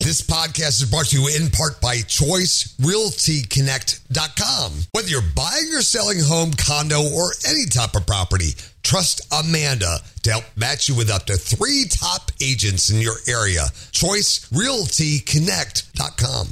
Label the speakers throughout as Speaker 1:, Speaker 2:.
Speaker 1: This podcast is brought to you in part by ChoiceRealtyConnect.com. Whether you're buying or selling home, condo, or any type of property, trust Amanda to help match you with up to 3 top agents in your area. ChoiceRealtyConnect.com.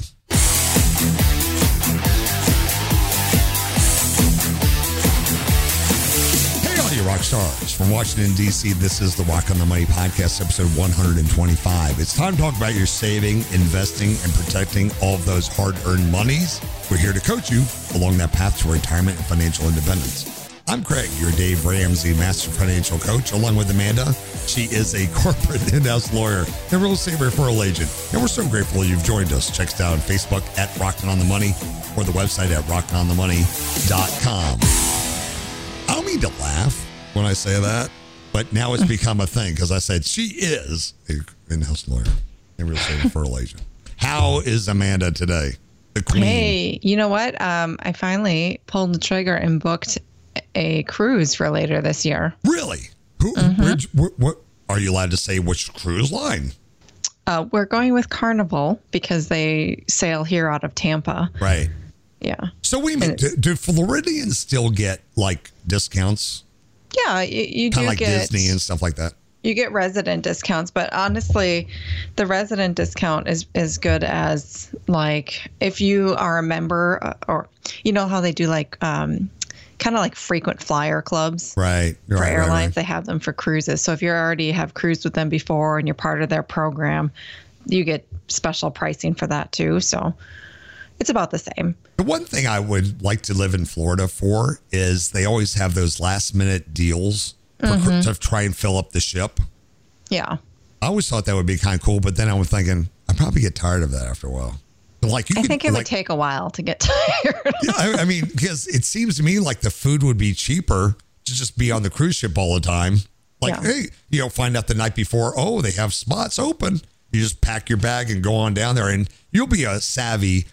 Speaker 1: You rock stars. From Washington, D.C., this is the Rock on the Money podcast, episode 125. It's time to talk about your saving, investing, and protecting all of those hard-earned monies. We're here to coach you along that path to retirement and financial independence. I'm Craig, your Dave Ramsey Master Financial Coach, along with Amanda. She is a corporate in-house lawyer and real estate referral agent. And we're so grateful you've joined us. Check us out on Facebook at Rockin' on the Money or the website at rockononthemoney.com. I don't mean to laugh when I say that, but now it's become a thing because I said she is an in-house lawyer and real estate referral agent. How is Amanda today? The queen.
Speaker 2: Hey, you know what? I finally pulled the trigger and booked a cruise for later this year.
Speaker 1: Really? What are you allowed to say? Which cruise line?
Speaker 2: We're going with Carnival because they sail here out of Tampa.
Speaker 1: Right.
Speaker 2: Yeah.
Speaker 1: So do Floridians still get like discounts?
Speaker 2: Yeah, you do
Speaker 1: kind of like
Speaker 2: get
Speaker 1: Disney and stuff like that.
Speaker 2: You get resident discounts, but honestly, the resident discount is as good as like if you are a member or you know how they do like kind of like frequent flyer clubs,
Speaker 1: right?
Speaker 2: For airlines, right. They have them for cruises. So if you already have cruised with them before and you're part of their program, you get special pricing for that too. So it's about the same.
Speaker 1: The one thing I would like to live in Florida for is they always have those last minute deals to try and fill up the ship.
Speaker 2: Yeah.
Speaker 1: I always thought that would be kind of cool, but then I was thinking, I'd probably get tired of that after a while. Like
Speaker 2: I think it would take a while to get tired.
Speaker 1: Yeah, I mean, because it seems to me like the food would be cheaper to just be on the cruise ship all the time. Like, hey, find out the night before, oh, they have spots open. You just pack your bag and go on down there and you'll be a savvy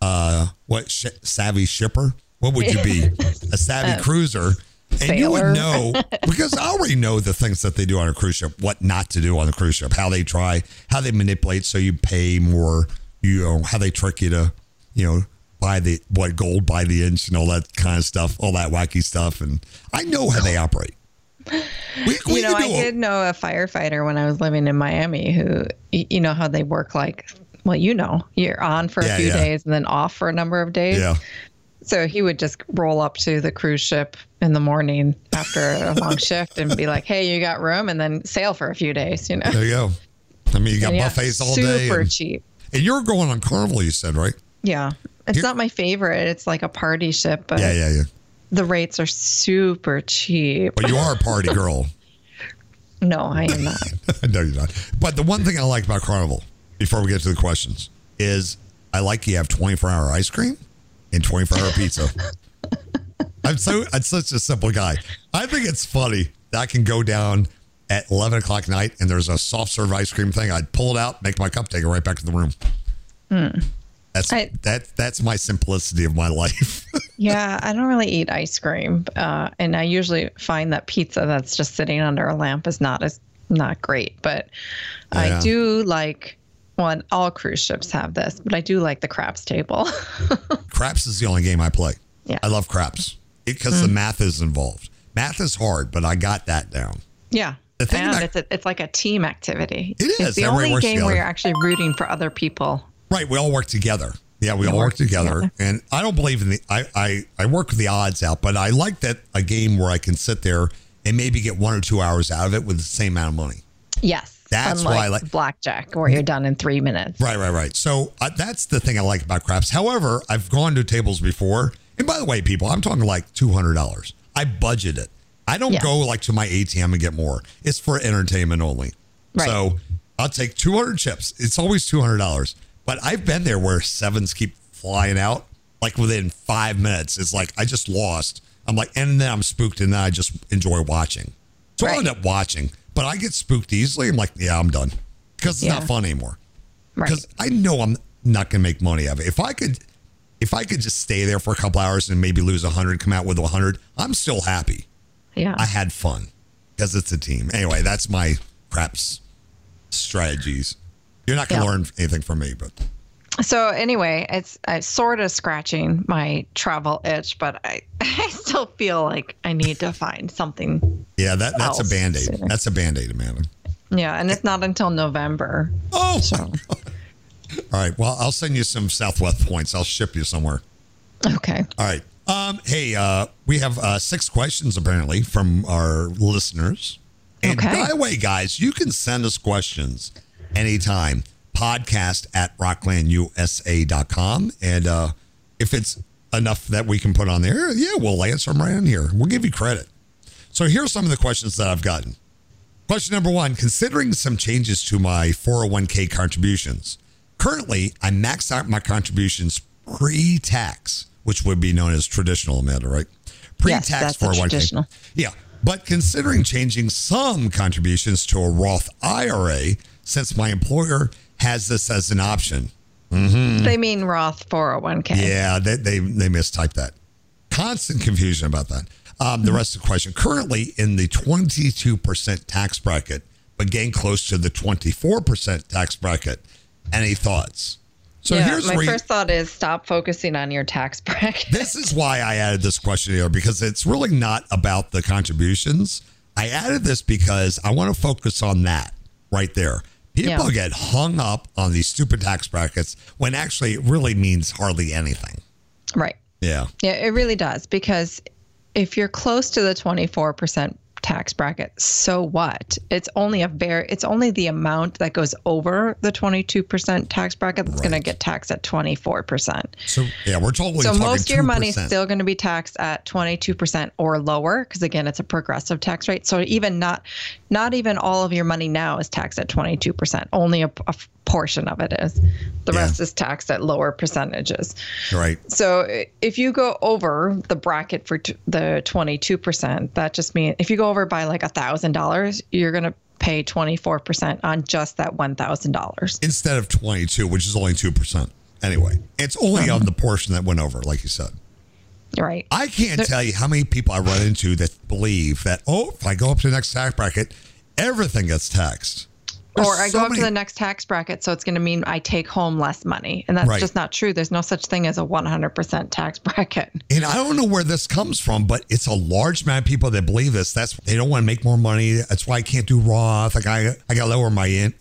Speaker 1: savvy shipper? What would you be? A savvy cruiser. And
Speaker 2: sailor.
Speaker 1: You would know, because I already know the things that they do on a cruise ship, what not to do on a cruise ship, how they manipulate so you pay more, how they trick you to, buy gold by the inch and all that kind of stuff, all that wacky stuff. And I know how they operate.
Speaker 2: I did know a firefighter when I was living in Miami who, how they work like, well, you're on for a few days and then off for a number of days.
Speaker 1: Yeah.
Speaker 2: So he would just roll up to the cruise ship in the morning after a long shift and be like, hey, you got room? And then sail for a few days, There
Speaker 1: you go. I mean, you got buffets all day.
Speaker 2: Super cheap.
Speaker 1: And you're going on Carnival, you said, right?
Speaker 2: Yeah. It's not my favorite. It's like a party ship. But
Speaker 1: yeah.
Speaker 2: The rates are super cheap.
Speaker 1: But you are a party girl.
Speaker 2: No, I am not.
Speaker 1: No, you're not. But the one thing I like about Carnival, before we get to the questions, is I like you have 24-hour ice cream and 24-hour pizza. I'm such a simple guy. I think it's funny that I can go down at 11 o'clock at night and there's a soft serve ice cream thing. I'd pull it out, make my cup, take it right back to the room. That's my simplicity of my life.
Speaker 2: Yeah, I don't really eat ice cream. And I usually find that pizza that's just sitting under a lamp is not great. But I do like, all cruise ships have this, but I do like the craps table.
Speaker 1: Craps is the only game I play.
Speaker 2: Yeah.
Speaker 1: I love craps because the math is involved. Math is hard, but I got that down.
Speaker 2: Yeah. It's like a team activity.
Speaker 1: It is.
Speaker 2: It's the only game where you're actually rooting for other people.
Speaker 1: Right. We all work together. Yeah, we all work together. And I don't believe in I work with the odds out, but I like that a game where I can sit there and maybe get 1 or 2 hours out of it with the same amount of money.
Speaker 2: Yes.
Speaker 1: That's
Speaker 2: why
Speaker 1: I like
Speaker 2: blackjack, where you're done in 3 minutes.
Speaker 1: Right. So that's the thing I like about craps. However, I've gone to tables before. And by the way, people, I'm talking like $200. I budget it. I don't go like to my ATM and get more. It's for entertainment only. Right. So I'll take 200 chips. It's always $200. But I've been there where sevens keep flying out like within 5 minutes. It's like I just lost. I'm like, and then I'm spooked and then I just enjoy watching. So I end up watching, but I get spooked easily. I'm like, yeah, I'm done because it's not fun anymore. Because I know I'm not going to make money out of it. If I could just stay there for a couple hours and maybe lose 100, come out with 100, I'm still happy.
Speaker 2: Yeah.
Speaker 1: I had fun because it's a team. Anyway, that's my craps strategies. You're not going to learn anything from me, but.
Speaker 2: So anyway, I'm sort of scratching my travel itch, but I still feel like I need to find something.
Speaker 1: Yeah, that's a Band-Aid. Sooner. That's a Band-Aid, Amanda.
Speaker 2: Yeah, and it's not until November.
Speaker 1: Oh, so. All right. Well, I'll send you some Southwest points. I'll ship you somewhere.
Speaker 2: Okay.
Speaker 1: All right. Hey, we have 6 questions apparently from our listeners. And by the way, guys, you can send us questions anytime. podcast@rocklandusa.com. And if it's enough that we can put on there, we'll answer them right in here. We'll give you credit. So here's some of the questions that I've gotten. Question number 1, considering some changes to my 401k contributions. Currently, I max out my contributions pre-tax, which would be known as traditional, Amanda, right? Pre-tax
Speaker 2: yes,
Speaker 1: 401k.
Speaker 2: Traditional.
Speaker 1: Yeah. But considering changing some contributions to a Roth IRA, since my employer has this as an option. Mm-hmm.
Speaker 2: They mean Roth 401k.
Speaker 1: Yeah, they mistyped that. Constant confusion about that. The rest of the question. Currently in the 22% tax bracket, but getting close to the 24% tax bracket. Any thoughts? So here's
Speaker 2: my first thought is stop focusing on your tax bracket.
Speaker 1: This is why I added this question here, because it's really not about the contributions. I added this because I want to focus on that right there. People get hung up on these stupid tax brackets when actually it really means hardly anything.
Speaker 2: Right.
Speaker 1: Yeah.
Speaker 2: Yeah, it really does. Because if you're close to the 24% tax bracket, so what? It's only the amount that goes over the 22% tax bracket that's going to get taxed at 24%.
Speaker 1: So we're totally
Speaker 2: so
Speaker 1: talking
Speaker 2: most of your
Speaker 1: 2%.
Speaker 2: money is still going to be taxed at 22% or lower, because again, it's a progressive tax rate. So even not even all of your money now is taxed at 22%. Only a portion of it is. The rest is taxed at lower percentages.
Speaker 1: Right.
Speaker 2: So if you go over the bracket for the 22%, that just means if you go over by like $1,000, you're going to pay 24% on just that $1,000
Speaker 1: instead of 22, which is only 2%. Anyway, it's only on the portion that went over, like you said.
Speaker 2: Right.
Speaker 1: I can't tell you how many people I run into that believe that, if I go up to the next tax bracket, everything gets taxed.
Speaker 2: Or I go up to the next tax bracket, so it's going to mean I take home less money. And that's just not true. There's no such thing as a 100% tax bracket. And
Speaker 1: I don't know where this comes from, but it's a large amount of people that believe this. They don't want to make more money. That's why I can't do Roth. Like I got to lower my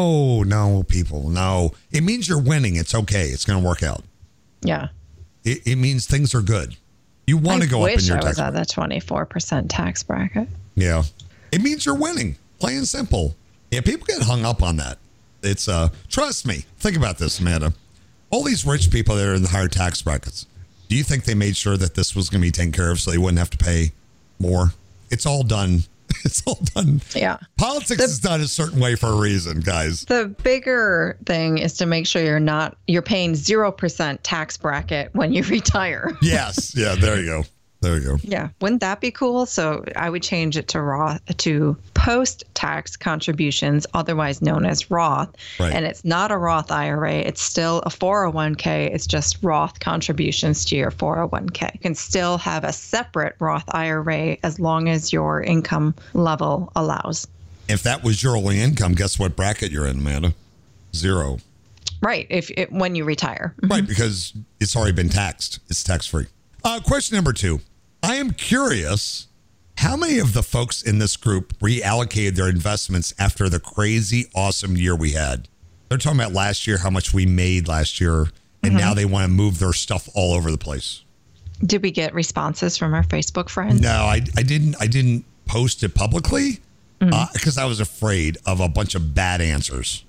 Speaker 1: No, people, no. It means you're winning. It's okay. It's going to work out.
Speaker 2: Yeah.
Speaker 1: It means things are good. You want to go up in your tax bracket.
Speaker 2: I wish I was at that 24% tax bracket.
Speaker 1: Yeah. It means you're winning. Plain and simple. Yeah, people get hung up on that. It's trust me. Think about this, Amanda. All these rich people that are in the higher tax brackets. Do you think they made sure that this was going to be taken care of so they wouldn't have to pay more? It's all done. It's all done.
Speaker 2: Yeah.
Speaker 1: Politics is done a certain way for a reason, guys.
Speaker 2: The bigger thing is to make sure you're paying 0% tax bracket when you retire.
Speaker 1: Yes. Yeah. There you go. There you go.
Speaker 2: Yeah. Wouldn't that be cool? So I would change it to post-tax contributions, otherwise known as Roth.
Speaker 1: Right.
Speaker 2: And it's not a Roth IRA. It's still a 401k. It's just Roth contributions to your 401k. You can still have a separate Roth IRA as long as your income level allows.
Speaker 1: If that was your only income, guess what bracket you're in, Amanda? 0.
Speaker 2: Right. When you retire.
Speaker 1: Right. Because it's already been taxed. It's tax-free. Question number 2. I am curious, how many of the folks in this group reallocated their investments after the crazy, awesome year we had? They're talking about last year, how much we made last year, and now they want to move their stuff all over the place.
Speaker 2: Did we get responses from our Facebook friends?
Speaker 1: No, I didn't post it publicly because I was afraid of a bunch of bad answers.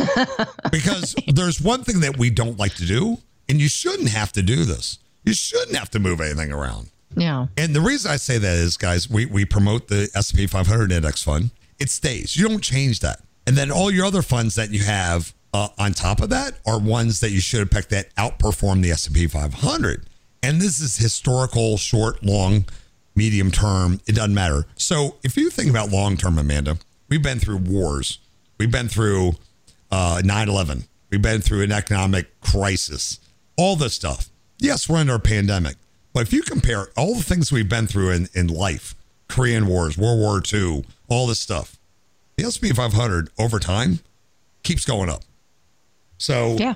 Speaker 1: Because there's one thing that we don't like to do, and you shouldn't have to do this. You shouldn't have to move anything around.
Speaker 2: Yeah.
Speaker 1: And the reason I say that is, guys, we promote the S&P 500 index fund. It stays. You don't change that. And then all your other funds that you have on top of that are ones that you should have picked that outperform the S&P 500. And this is historical, short, long, medium term. It doesn't matter. So if you think about long term, Amanda, we've been through wars. We've been through 9/11. We've been through an economic crisis. All this stuff. Yes, we're under a pandemic. But if you compare all the things we've been through in life, Korean Wars, World War II, all this stuff, the S&P 500 over time keeps going up. So
Speaker 2: yeah.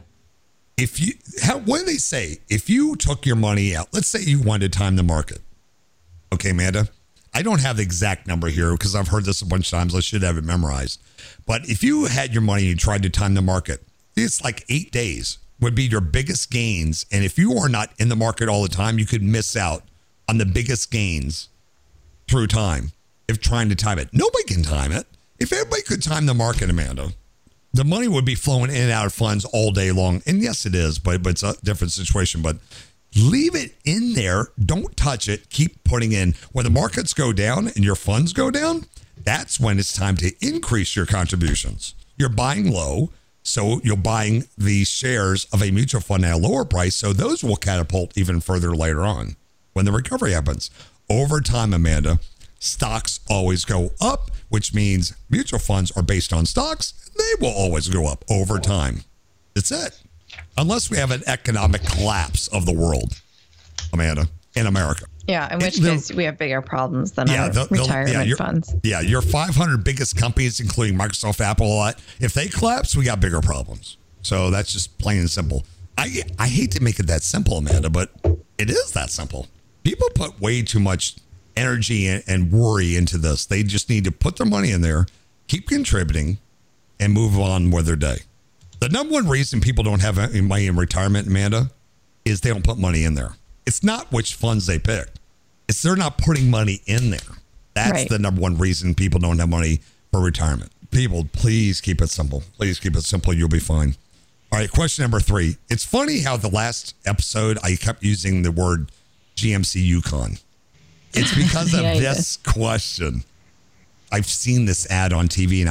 Speaker 1: What do they say? If you took your money out, let's say you wanted to time the market. Okay, Amanda, I don't have the exact number here because I've heard this a bunch of times. I should have it memorized. But if you had your money and you tried to time the market, it's like 8 days would be your biggest gains. And if you are not in the market all the time, you could miss out on the biggest gains through time if trying to time it. Nobody can time it. If everybody could time the market, Amanda, the money would be flowing in and out of funds all day long. And yes, it is, but it's a different situation. But leave it in there. Don't touch it. Keep putting in. When the markets go down and your funds go down, that's when it's time to increase your contributions. You're buying low, so you're buying the shares of a mutual fund at a lower price. So those will catapult even further later on when the recovery happens. Over time, Amanda, stocks always go up, which means mutual funds are based on stocks. They will always go up over time. That's it. Unless we have an economic collapse of the world, Amanda, in America.
Speaker 2: Yeah, in which case we have bigger problems than our retirement funds.
Speaker 1: Yeah, your 500 biggest companies, including Microsoft, Apple, a lot, if they collapse, we got bigger problems. So that's just plain and simple. I hate to make it that simple, Amanda, but it is that simple. People put way too much energy and worry into this. They just need to put their money in there, keep contributing, and move on with their day. The number one reason people don't have any money in retirement, Amanda, is they don't put money in there. It's not which funds they pick. It's they're not putting money in there. That's right. The number one reason people don't have money for retirement. People, please keep it simple. Please keep it simple. You'll be fine. All right, question number 3. It's funny how the last episode I kept using the word GMC Yukon. It's because of this question. I've seen this ad on TV,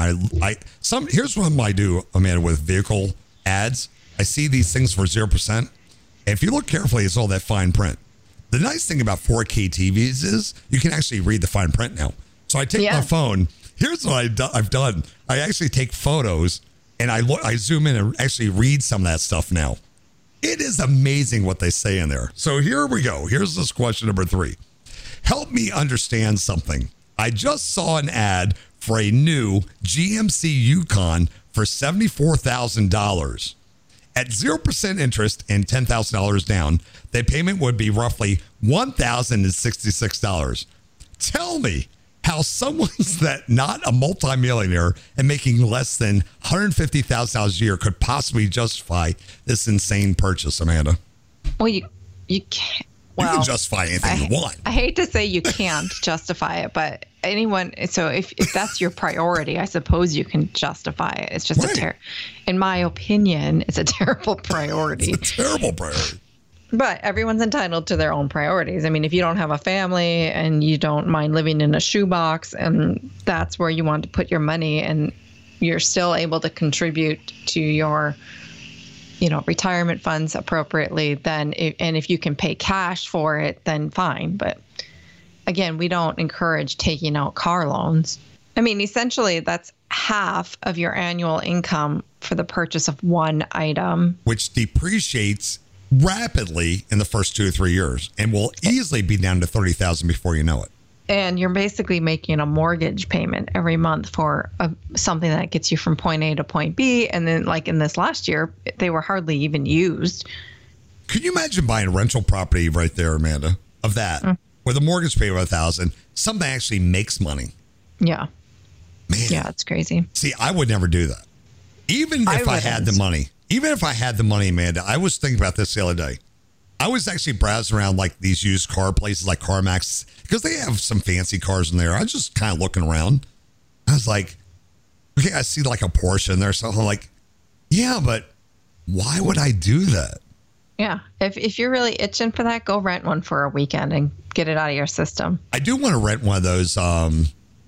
Speaker 1: and here's what I do, Amanda, with vehicle ads. I see these things for 0%. And if you look carefully, it's all that fine print. The nice thing about 4K TVs is you can actually read the fine print now. So I take my phone. Here's what I've done. I actually take photos and I zoom in and actually read some of that stuff now. It is amazing what they say in there. So here we go. Here's this question number 3. Help me understand something. I just saw an ad for a new GMC Yukon for $74,000. At 0% interest and $10,000 down, the payment would be roughly $1,066. Tell me how someone's that not a multimillionaire and making less than $150,000 a year could possibly justify this insane purchase, Amanda.
Speaker 2: Well, you can't. Well,
Speaker 1: you can justify anything you want.
Speaker 2: I hate to say you can't justify it, but so if that's your priority, I suppose you can justify it. It's just in my opinion, it's a terrible priority.
Speaker 1: It's a terrible priority.
Speaker 2: But everyone's entitled to their own priorities. I mean, if you don't have a family and you don't mind living in a shoebox and that's where you want to put your money and you're still able to contribute to your retirement funds appropriately, then if you can pay cash for it, then fine. But again, we don't encourage taking out car loans. I mean, essentially, that's half of your annual income for the purchase of one item,
Speaker 1: which depreciates rapidly in the first 2 or 3 years and will easily be down to $30,000 before you know it.
Speaker 2: And you're basically making a mortgage payment every month for something that gets you from point A to point B. And then like in this last year, they were hardly even used.
Speaker 1: Could you imagine buying a rental property right there, Amanda, of that with a mortgage payment of $1,000? Something actually makes money.
Speaker 2: Yeah.
Speaker 1: Man.
Speaker 2: Yeah, it's crazy.
Speaker 1: See, I would never do that. Even if I had the money. Even if I had the money, Amanda, I was thinking about this the other day. I was actually browsing around like these used car places like CarMax because they have some fancy cars in there. I was just kind of looking around. I was like, okay, I see like a Porsche in there. So I'm like, yeah, but why would I do that?
Speaker 2: Yeah. If you're really itching for that, go rent one for a weekend and get it out of your system.
Speaker 1: I do want to rent one of those Tesla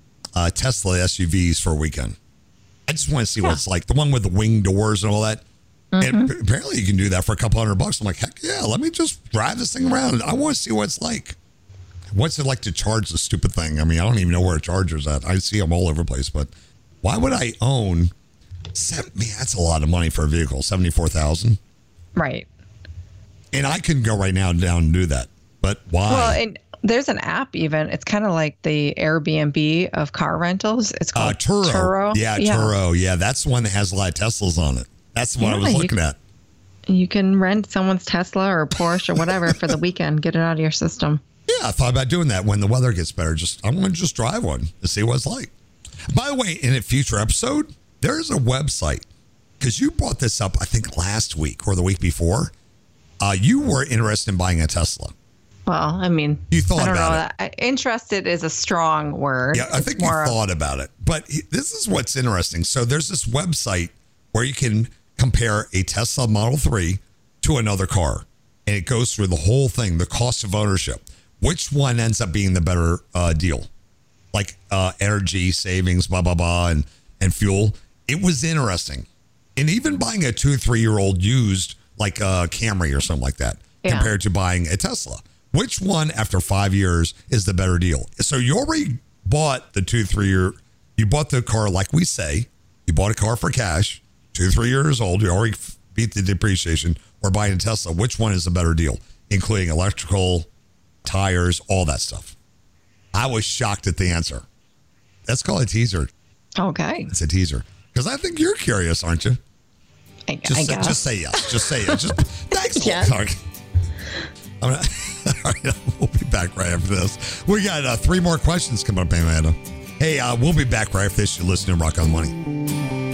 Speaker 1: SUVs for a weekend. I just want to see what it's like. The one with the wing doors and all that. And apparently you can do that for a couple $100. I'm like, heck yeah, let me just drive this thing around. I want to see what it's like. What's it like to charge the stupid thing? I mean, I don't even know where a charger's at. I see them all over the place, but why would I own that's a lot of money for a vehicle, $74,000.
Speaker 2: Right.
Speaker 1: And I can go right now down and do that. But why?
Speaker 2: Well, and there's an app even. It's kind of like the Airbnb of car rentals. It's called Turo.
Speaker 1: Yeah, Turo. Yeah, that's the one that has a lot of Teslas on it. That's what I was looking at.
Speaker 2: You can rent someone's Tesla or Porsche or whatever for the weekend. Get it out of your system.
Speaker 1: Yeah, I thought about doing that when the weather gets better. I'm going to just drive one to see what it's like. By the way, in a future episode, there's a website, because you brought this up, I think, last week or the week before. You were interested in buying a Tesla.
Speaker 2: Well, I mean,
Speaker 1: you thought about
Speaker 2: it. Interested is a strong word.
Speaker 1: Yeah, I think you thought about it. But this is what's interesting. So there's this website where you can compare a Tesla Model 3 to another car. And it goes through the whole thing, the cost of ownership. Which one ends up being the better deal? Like energy savings, blah, blah, blah, and fuel. It was interesting. And even buying a 2-3-year-old used, like a Camry or something like that, compared to buying a Tesla. Which one, after 5 years, is the better deal? So you already bought the 2-3 year. You bought the car, like we say. You bought a car for cash, 2-3 years old. You already beat the depreciation. Or buying a Tesla. Which one is the better deal? Including electrical, tires, all that stuff. I was shocked at the answer. That's called a teaser.
Speaker 2: Okay.
Speaker 1: It's a teaser. Because I think you're curious, aren't you?
Speaker 2: I guess.
Speaker 1: Just say yes. Just say yes. Thanks.
Speaker 2: Yes.
Speaker 1: All right, we'll be back right after this. We got 3 more questions coming up, Amanda. Hey, we'll be back right after this. You're listening to Rock on the Money.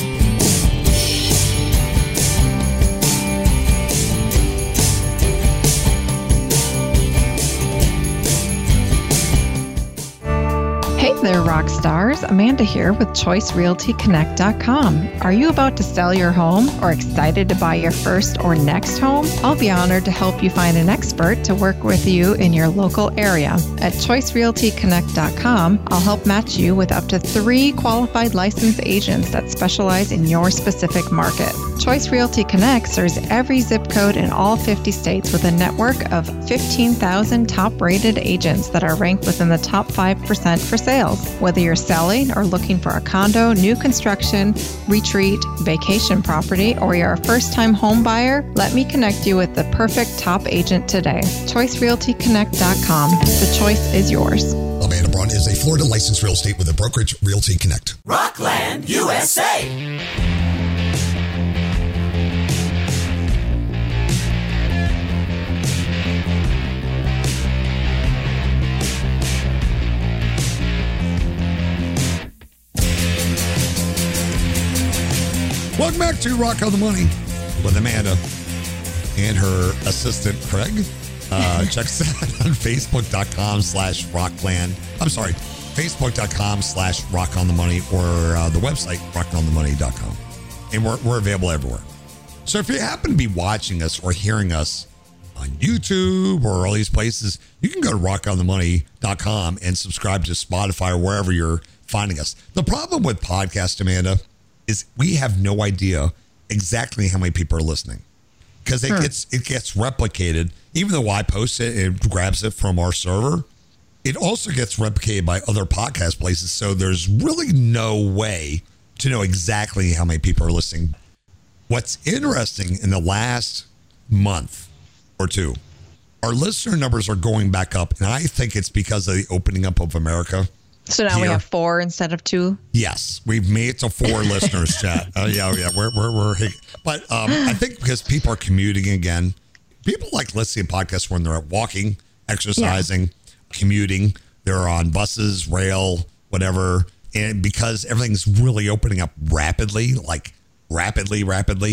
Speaker 2: Hey there, rock stars. Amanda here with ChoiceRealtyConnect.com. Are you about to sell your home or excited to buy your first or next home? I'll be honored to help you find an expert to work with you in your local area. At ChoiceRealtyConnect.com, I'll help match you with up to 3 qualified licensed agents that specialize in your specific market. Choice Realty Connect serves every zip code in all 50 states with a network of 15,000 top-rated agents that are ranked within the top 5% for sales. Whether you're selling or looking for a condo, new construction, retreat, vacation property, or you're a first-time home buyer, let me connect you with the perfect top agent today. ChoiceRealtyConnect.com. The choice is yours.
Speaker 1: Amanda Braun is a Florida licensed real estate with a brokerage, Realty Connect.
Speaker 3: Rockland, USA.
Speaker 1: Welcome back to Rock on the Money with Amanda and her assistant, Craig. Check us out on Facebook.com/Rockland. I'm sorry, Facebook.com/RockOnTheMoney or the website, RockOnTheMoney.com. And we're available everywhere. So if you happen to be watching us or hearing us on YouTube or all these places, you can go to RockOnTheMoney.com and subscribe to Spotify or wherever you're finding us. The problem with podcast, Amanda, is we have no idea exactly how many people are listening, because it gets replicated. Even though I post it, it grabs it from our server. It also gets replicated by other podcast places. So there's really no way to know exactly how many people are listening. What's interesting, in the last month or two, our listener numbers are going back up. And I think it's because of the opening up of America.
Speaker 2: So now we have 4 instead of 2.
Speaker 1: Yes, we've made it to 4 listeners, chat. Yeah. But I think because people are commuting again, people like listening to podcasts when they're walking, exercising, commuting. They're on buses, rail, whatever. And because everything's really opening up rapidly, like rapidly,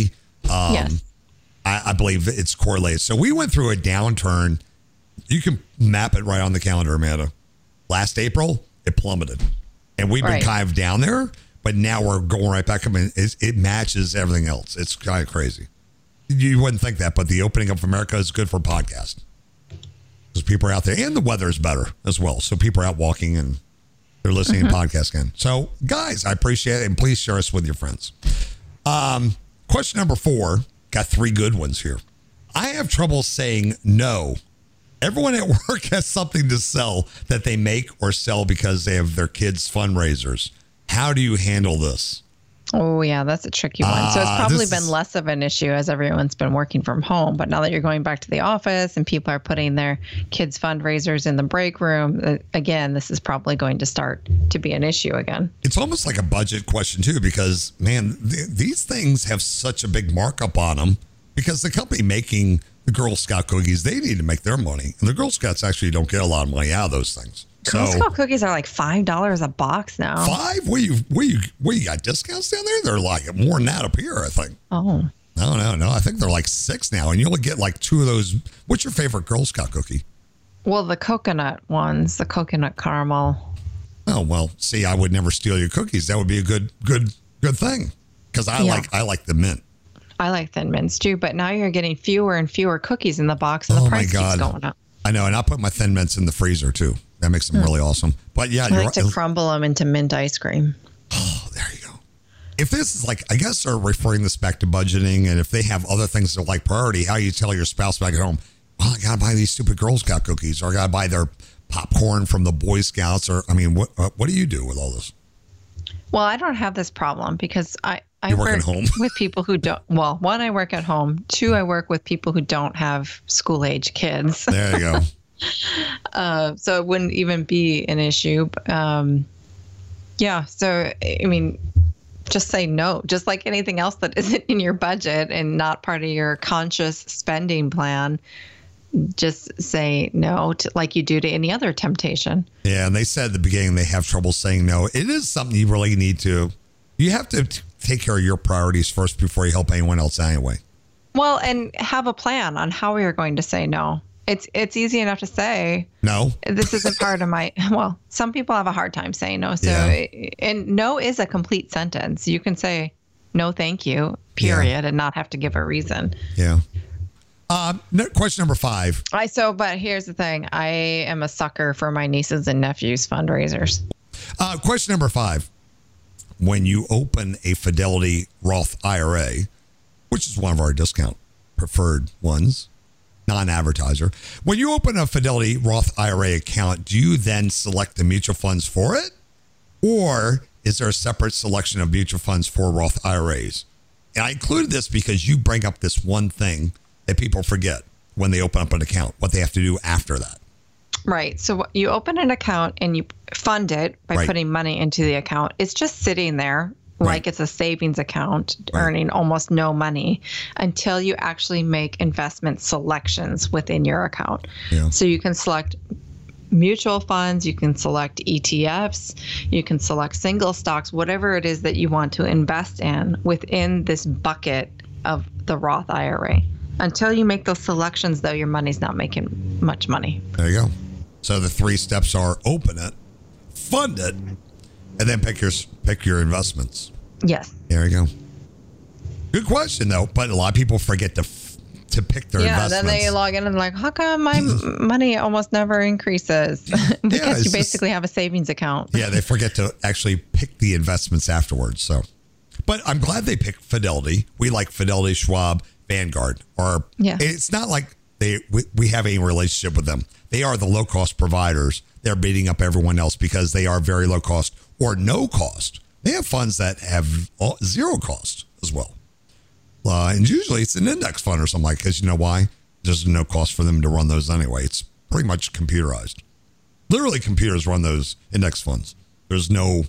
Speaker 2: Yes.
Speaker 1: I believe it's correlated. So we went through a downturn. You can map it right on the calendar, Amanda. Last April, it plummeted, and we've been kind of down there, but now we're going right back up, and it matches everything else. It's kind of crazy. You wouldn't think that, but the opening up of America is good for podcasts because people are out there, and the weather is better as well. So people are out walking and they're listening to podcasts again. So guys, I appreciate it, and please share us with your friends. Question number 4, got 3 good ones here. I have trouble saying no. Everyone at work has something to sell that they make or sell because they have their kids' fundraisers. How do you handle this?
Speaker 2: Oh, yeah, that's a tricky one. So it's probably been less of an issue as everyone's been working from home. But now that you're going back to the office and people are putting their kids' fundraisers in the break room, again, this is probably going to start to be an issue again.
Speaker 1: It's almost like a budget question, too, because, man, these things have such a big markup on them because the company making the Girl Scout cookies, they need to make their money. And the Girl Scouts actually don't get a lot of money out of those things.
Speaker 2: Girl Scout cookies are like $5 a box now.
Speaker 1: $5? Where you got discounts down there? They're like more than that up here, I think.
Speaker 2: Oh.
Speaker 1: No. I think they're like $6 now, and you only get like 2 of those. What's your favorite Girl Scout cookie?
Speaker 2: Well, the coconut ones, the coconut caramel.
Speaker 1: Oh, well, see, I would never steal your cookies. That would be a good thing because I like the mint.
Speaker 2: I like Thin Mints too, but now you're getting fewer and fewer cookies in the box, and the price keeps going up.
Speaker 1: I know, and I put my Thin Mints in the freezer too. That makes them really awesome. But yeah,
Speaker 2: I like to crumble them into mint ice cream.
Speaker 1: Oh, there you go. If this is like, I guess they're referring this back to budgeting, and if they have other things that are like priority, how you tell your spouse back at home, well, I got to buy these stupid Girl Scout cookies, or I got to buy their popcorn from the Boy Scouts, or, I mean, what do you do with all this?
Speaker 2: Well, I don't have this problem because I
Speaker 1: work at home
Speaker 2: with people who don't. Well, 1, I work at home. 2, I work with people who don't have school-age kids.
Speaker 1: There you go.
Speaker 2: So it wouldn't even be an issue. Yeah. So, I mean, just say no, just like anything else that isn't in your budget and not part of your conscious spending plan. Just say no to, like you do to any other temptation.
Speaker 1: Yeah. And they said at the beginning they have trouble saying no. It is something you really need to. You have to take care of your priorities first before you help anyone else anyway.
Speaker 2: Well, and have a plan on how you're going to say no. It's easy enough to say
Speaker 1: no.
Speaker 2: This isn't part of my. Well, some people have a hard time saying no. So, and no is a complete sentence. You can say no, thank you, period, and not have to give a reason.
Speaker 1: Yeah. Question number 5.
Speaker 2: But here's the thing: I am a sucker for my nieces and nephews fundraisers.
Speaker 1: Question number 5: when you open a Fidelity Roth IRA, which is one of our discount preferred ones, non-advertiser. When you open a Fidelity Roth IRA account, do you then select the mutual funds for it? Or is there a separate selection of mutual funds for Roth IRAs? And I included this because you bring up this one thing that people forget when they open up an account, what they have to do after that.
Speaker 2: Right. So you open an account and you fund it by putting money into the account. It's just sitting there like it's a savings account, earning almost no money until you actually make investment selections within your account. Yeah. So you can select mutual funds, you can select ETFs, you can select single stocks, whatever it is that you want to invest in within this bucket of the Roth IRA. Until you make those selections, though, your money's not making much money.
Speaker 1: There you go. So the 3 steps are open it, fund it, and then pick your investments.
Speaker 2: Yes.
Speaker 1: There you go. Good question, though. But a lot of people forget to pick their investments. Yeah,
Speaker 2: then they log in and like, how come my money almost never increases? Because you basically have a savings account.
Speaker 1: Yeah, they forget to actually pick the investments afterwards. So, but I'm glad they picked Fidelity. We like Fidelity, Schwab, Vanguard. Or it's not like we have any relationship with them. They are the low-cost providers. They're beating up everyone else because they are very low cost or no cost. They have funds that have 0 cost as well. And usually it's an index fund or something like that, because you know why? There's no cost for them to run those anyway. It's pretty much computerized. Literally, computers run those index funds. There's no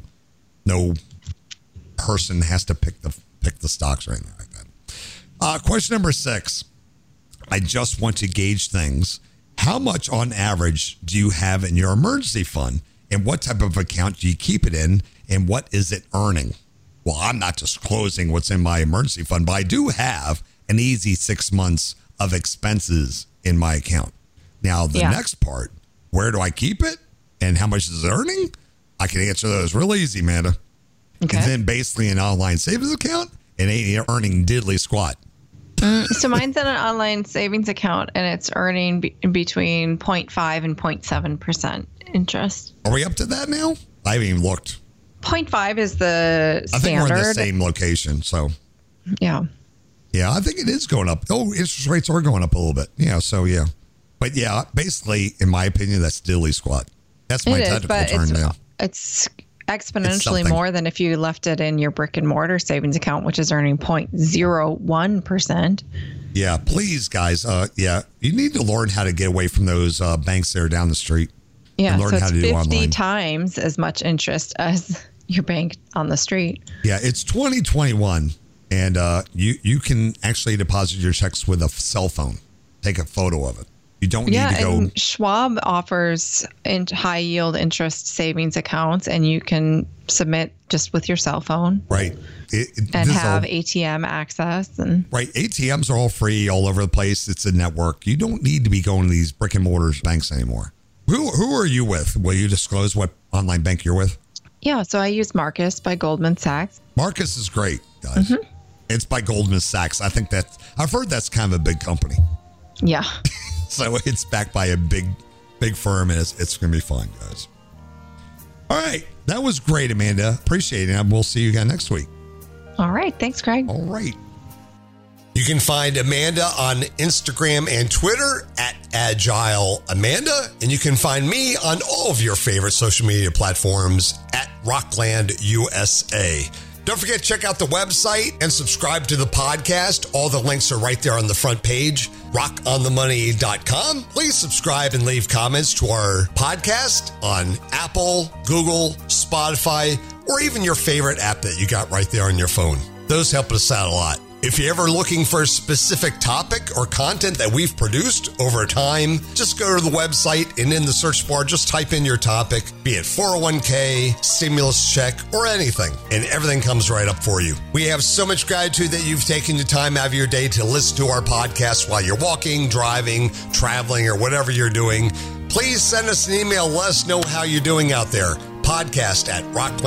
Speaker 1: person has to pick the stocks or anything like that. Question number 6. I just want to gauge things. How much on average do you have in your emergency fund, and what type of account do you keep it in, and what is it earning? Well, I'm not disclosing what's in my emergency fund, but I do have an easy 6 months of expenses in my account. Now, the next part, where do I keep it and how much is it earning? I can answer those real easy, Amanda. Okay. And then basically an online savings account and ain't earning diddly squat.
Speaker 2: So mine's in an online savings account, and it's earning between 0.5 and 0.7% interest.
Speaker 1: Are we up to that now? I haven't even looked.
Speaker 2: 0.5 is the standard.
Speaker 1: I think we're in the same location, so.
Speaker 2: Yeah.
Speaker 1: Yeah, I think it is going up. Oh, interest rates are going up a little bit. Yeah, so yeah. But yeah, basically, in my opinion, that's diddly squat. That's my technical term now.
Speaker 2: It's exponentially more than if you left it in your brick and mortar savings account, which is earning 0.01%.
Speaker 1: Yeah, please, guys. You need to learn how to get away from those banks that are down the street.
Speaker 2: Yeah, so it's 50 times as much interest as your bank on the street.
Speaker 1: Yeah, it's 2021, and you can actually deposit your checks with a cell phone. Take a photo of it. You don't need to go.
Speaker 2: And Schwab offers high yield interest savings accounts, and you can submit just with your cell phone.
Speaker 1: Right.
Speaker 2: And have ATM access.
Speaker 1: Right. ATMs are all free all over the place. It's a network. You don't need to be going to these brick and mortar banks anymore. Who are you with? Will you disclose what online bank you're with?
Speaker 2: Yeah. So I use Marcus by Goldman Sachs.
Speaker 1: Marcus is great, guys. Mm-hmm. It's by Goldman Sachs. I've heard that's kind of a big company.
Speaker 2: Yeah.
Speaker 1: So it's backed by a big firm, and it's going to be fun, guys. All right. That was great, Amanda. Appreciate it. And we'll see you again next week.
Speaker 2: All right. Thanks, Craig.
Speaker 1: All right. You can find Amanda on Instagram and Twitter at Agile Amanda. And you can find me on all of your favorite social media platforms at Rockland USA. Don't forget to check out the website and subscribe to the podcast. All the links are right there on the front page, rockonthemoney.com. Please subscribe and leave comments to our podcast on Apple, Google, Spotify, or even your favorite app that you got right there on your phone. Those help us out a lot. If you're ever looking for a specific topic or content that we've produced over time, just go to the website and in the search bar, just type in your topic, be it 401k, stimulus check, or anything, and everything comes right up for you. We have so much gratitude that you've taken the time out of your day to listen to our podcast while you're walking, driving, traveling, or whatever you're doing. Please send us an email. Let us know how you're doing out there. Podcast at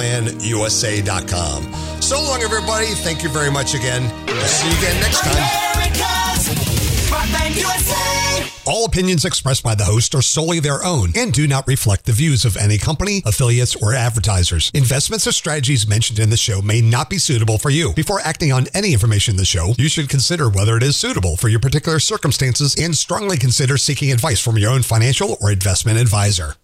Speaker 1: rocklandusa.com. So long, everybody. Thank you very much again. We'll see you again next time. America's Rockland USA. All opinions expressed by the host are solely their own and do not reflect the views of any company, affiliates, or advertisers. Investments or strategies mentioned in the show may not be suitable for you. Before acting on any information in the show, you should consider whether it is suitable for your particular circumstances and strongly consider seeking advice from your own financial or investment advisor.